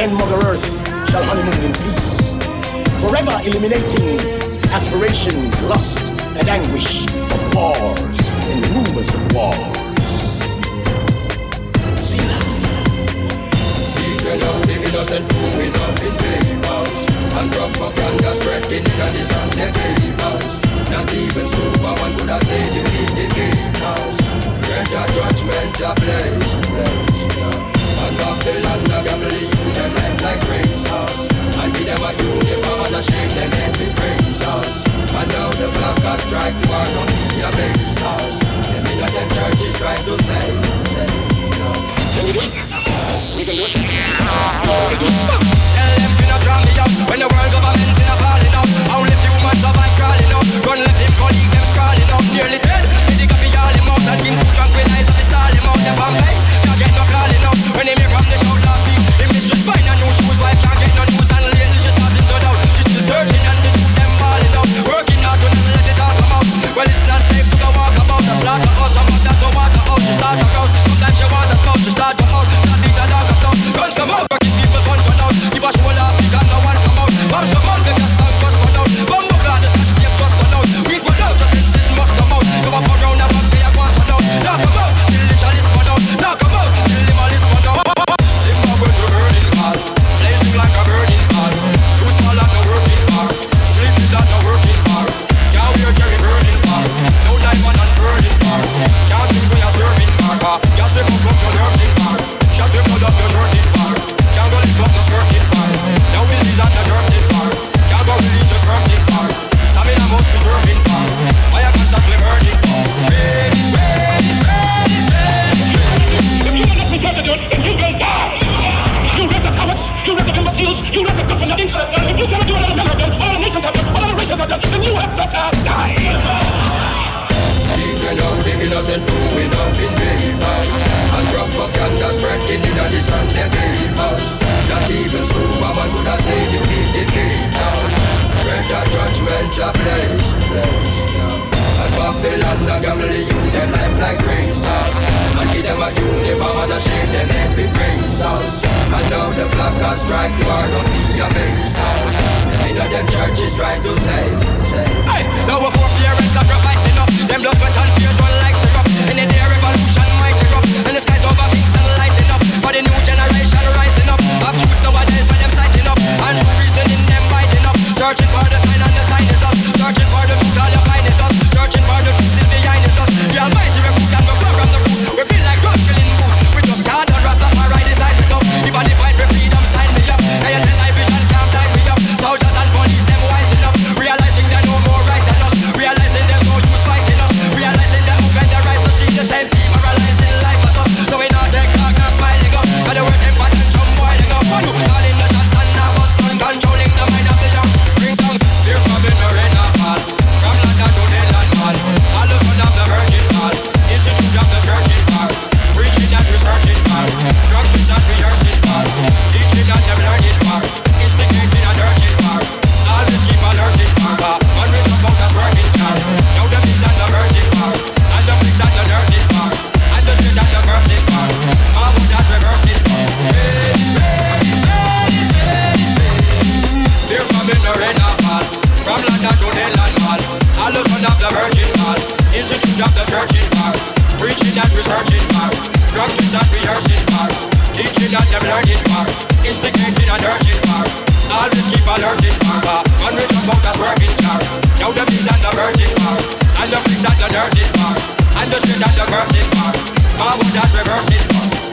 Then Mother Earth shall honeymoon in peace, forever eliminating aspirations, lust, and anguish of wars and rumors of wars. Sila. Even now the innocent growing up in favors, and propaganda spreading in the Sunday papers. Not even Superman could have saved you in the papers. Let your judgment a place. And Babylon a gambling you them life like racers, and give them a uniform and a shame them head with razors. And now the clock has strike war on the bases. Them in them churches trying to save. Can we do it? We can do it. Tell them to not drown me out when the world government is falling out. Only few man survive crawling out. Run left him colleague them crawling out. Nearly dead. He dig up he all him out and him too drunk with eyes of his stall him out. The vampires can't get no crawling out. When he came from the show last week, him mistress find a new shoes. Wife can't get no news and lately she starting to doubt. She's still searching and the two them balling out. Working hard to never let it all come out. Well it's not safe to go walk about. A slaughter house, some of that to water out. She start to rouse. Sometimes she want a spout, she start to out. Not beat a dog of stuff. Guns come out, working people punch run out. Give a show last week and no one come out. Bombs come out, they just stand just run out. Bumbo glad the scotch tape just run out. Weed run out, just this must come out. Go up around the back, they a go and run out. Now come out, till the chalice run out. Now come out, till the malice run out. Zimbabwe to burning ball, blazing like a burning ball. Too small at the working bar, sleeping at the working bar. Can't wear Jerry burning bar, no diamond and burning bar. Can't drink when you're serving bar, gas them up your nursing bar. Shut them blood up your shirting bar. Can't go lift up the skirting bar. Now disease at the germs in bar. Can't go release your sperms in bar. Stamina must be serving bar. Why I constantly burning bar. Ready, ready, ready, ready. If you want us to get to do it, you will die. You read the comics, you read the imbeciles, you read the government. If you cannot do it on America, all the nations have done, all the races have done, then you have better die. Even now the innocent growing up in vapors, and propaganda spreading in the Sunday papers. Not even Superman could have saved you in the papers. Let the judgment a place. And Babylon a gambling you them life like racers, and give them a uniform and a shame them head with razors. And now the clock has strike war on the bases. Them in them churches trying to save. Hey, now we're for parents sacrificing up. Them blood, sweat and tears run like syrup. In the day revolution might erupt, and the skies over Kingston lighting up. For the new generation rising up. Have truths nowadays when them sighting up, and true reasoning them biting up. Searching for the sign and the sign is us. Searching for the truth, all your find is us. Searching for the truth still behind is us. The Almighty recruit and we flow from the root. We feel like drugs killing boot. We just start on Rastafari design me up. Even if I freedom sign me up. I tell life vision can't tie me up. Soldiers and police them wising up. Realizing they're no more right than us. Realizing there's no use fighting us. Realizing that open their eyes to see the same demoralizing life as us. So we not take back, not smiling up. And the word empire and jump boiling up. One who calling the shots and now us done. Controlling the mind of the young. Bring down fear from in the rain of fall. From London to the land mall. All the son of the virgin mall. Institute of the church in park. Preaching and researching park. Practice and rehearsing park. Teaching and them learning park. Instigating and urging park. Always keep alerting park. One with the focus working park. Now the bees and the virgin park. And the pigs and the nursing park. And the street and the virgin park. How would that reversing park? Ready, ready, ready, ready, ready. Fear from in the rain of fall. From London to the land mall. All the son of the virgin mall. Institute of the church in park. Preaching and researching park. Practice and rehearsing park. Teaching and them learning park. Instigating and urging park. Always keep alerting park. One with the focus working park. Now the bees and the virgin park. And the pigs and the nursing park. And the street and the virgin park. How would that reverse it park?